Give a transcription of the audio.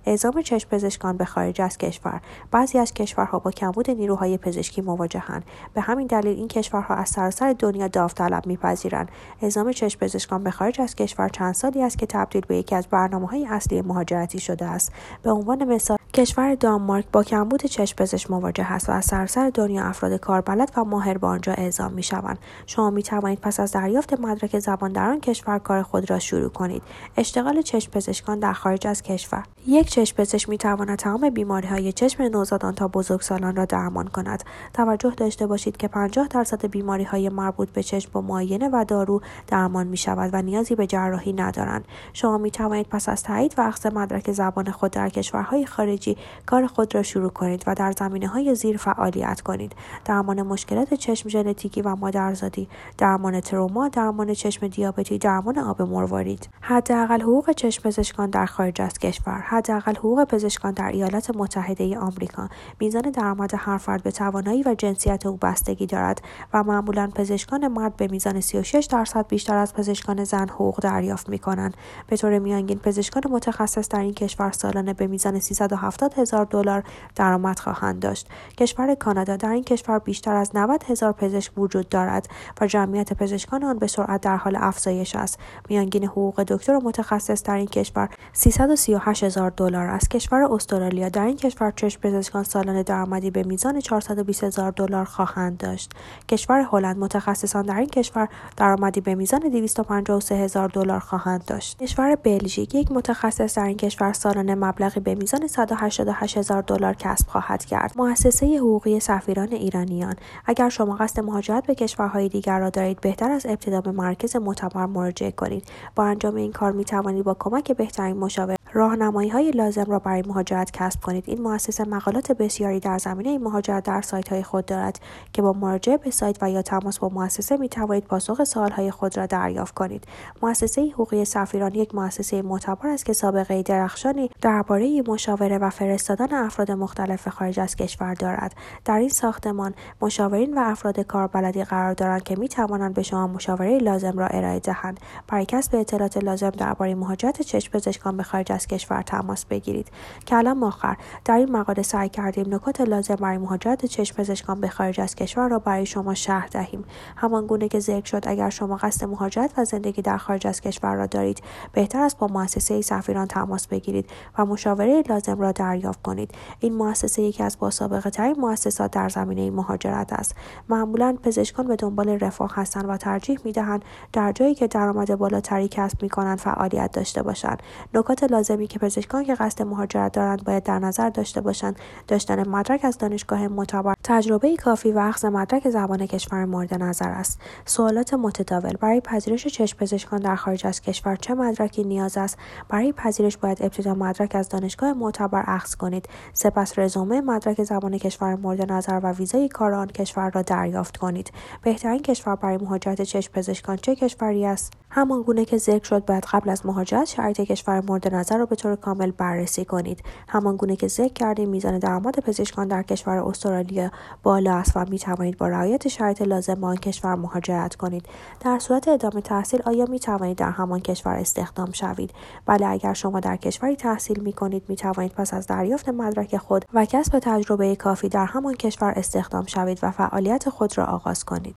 اعزام چشم پزشکان به خارج از کشور. بعضی از کشورها با کمبود نیروهای پزشکی مواجهند. به همین دلیل این کشورها از سراسر دنیا داوطلب می‌پذیرند. اعزام چشم پزشکان به خارج از کشور چند سالی است که تبدیل به یکی از برنامه‌های اصلی مهاجرتی شده است. به عنوان مثال، کشور دانمارک با کمبود چشم پزشک مواجه است و از سراسر دنیا افراد کاربلد و ماهر به آنجا اعزام می‌شوند. شما می‌توانید پس از دریافت مدرک زبان در آن کشور کار خود را شروع کنید. اشتغال چشم پزشکان در خارج از کشور. یک چشم پزشک می‌تواند تمام بیماری‌های چشم نوزادان تا بزرگسالان را درمان کند. توجه داشته باشید که 50% بیماری‌های مربوط به چشم با معاینه و دارو درمان می‌شود و نیازی به جراحی ندارند. شما می‌توانید پس از تایید و اخذ مدرک زبان خود در کشورهای خارجی کار خود را شروع کنید و در زمینه‌های زیر فعالیت کنید: درمان مشکلات چشم ژنتیکی و مادرزادی، درمان تروما، درمان چشم دیابتی، درمان آب مروارید. حداقل حقوق چشم پزشکان در خارج از کشور. حداقل حقوق پزشکان در ایالات متحده آمریکا. میزان درآمد هر فرد به توانایی و جنسیت او بستگی دارد و معمولاً پزشکان مرد به میزان 36% بیشتر از پزشکان زن حقوق دریافت می‌کنند. به طور میانگین پزشکان متخصص در این کشور سالانه به میزان $370,000 درآمد خواهند داشت. کشور کانادا. در این کشور بیشتر از 90,000 پزشک وجود دارد و جمعیت پزشکان آن به سرعت در حال افزایش است. میانگین حقوق دکتر متخصص در این کشور $338,000 است. کشور استرالیا. در این کشور چشم پزشکان سالانه درآمدی به میزان $420,000 خواهند داشت. کشور هلند. متخصصان در این کشور درآمدی به میزان $253,000 خواهند داشت. کشور بلژیک. یک متخصص در این کشور سالانه مبلغی به میزان $188,000 کسب خواهد کرد. مؤسسه حقوقی سفیران ایرانیان. اگر شما قصد مهاجرت به کشورهای دیگر را دارید، بهتر از ابتدا به مراکز معتبر مراجعه کنید. با انجام این کار می توانید با کمک بهترین مشاور راهنمایی‌های لازم را برای مهاجرت کسب کنید. این مؤسسه مقالات بسیاری در زمینه مهاجرت در سایت‌های خود دارد که با مراجعه به سایت و یا تماس با مؤسسه می توانید پاسخ سوال‌های خود را دریافت کنید. مؤسسه حقوقی سفیران یک مؤسسه معتبر است که سابقه درخشانی درباره مشاوره و فرستادن افراد مختلف خارج از کشور دارد. در این ساختمان مشاورین و افراد کاربلدی قرار دارند که می توانند به شما مشاوره لازم را ارائه دهند. برای کسب اطلاعات لازم درباره مهاجرت چشم پزشکان به خارج از کشور تماس بگیرید. کلام آخر. در این مقاله سعی کردیم نکات لازم برای مهاجرت چشم پزشکان به خارج از کشور را برای شما شرح دهیم. همان گونه که ذکر شد، اگر شما قصد مهاجرت و زندگی در خارج از کشور را دارید، بهتر است با مؤسسه سفیران تماس بگیرید و مشاوره لازم را دریافت کنید. این مؤسسه یکی از باسابقه‌ترین مؤسسات در زمینه مهاجرت است. معمولاً پزشکان به دنبال رفاه هستند و ترجیح می‌دهند در جایی که درآمد بالاتری کسب می‌کنند فعالیت داشته باشند. نکات لازمی که پزشکان که قصد مهاجرت دارند باید در نظر داشته باشند: داشتن مدرک از دانشگاه معتبر، تجربه کافی و اخذ مدرک زبان کشور مورد نظر است. سوالات متداول. برای پذیرش چشم پزشکان در خارج از کشور چه مدرکی نیاز است؟ برای پذیرش باید ابتدا مدرک از دانشگاه معتبر اخذ کنید. سپس رزومه، مدرک زبان کشور مورد نظر و ویزای کار آن کشور را دریافت کنید. بهترین کشور برای مهاجرت چشم پزشکان چه کشوری است؟ همان گونه که ذکر شد، باید قبل از مهاجرت شرایط کشور مورد نظر را به طور کامل بررسی کنید. همان گونه که ذکر کردیم، میزان درآمد پزشکان در کشور استرالیا بالا است و می توانید با رعایت شرایط لازم به آن کشور مهاجرت کنید. در صورت ادامه تحصیل آیا می توانید در همان کشور استخدام شوید؟ بله، اگر شما در کشوری تحصیل می کنید، می توانید پس از دریافت مدرک خود و کسب تجربه کافی در همان کشور استخدام شوید و فعالیت خود را آغاز کنید.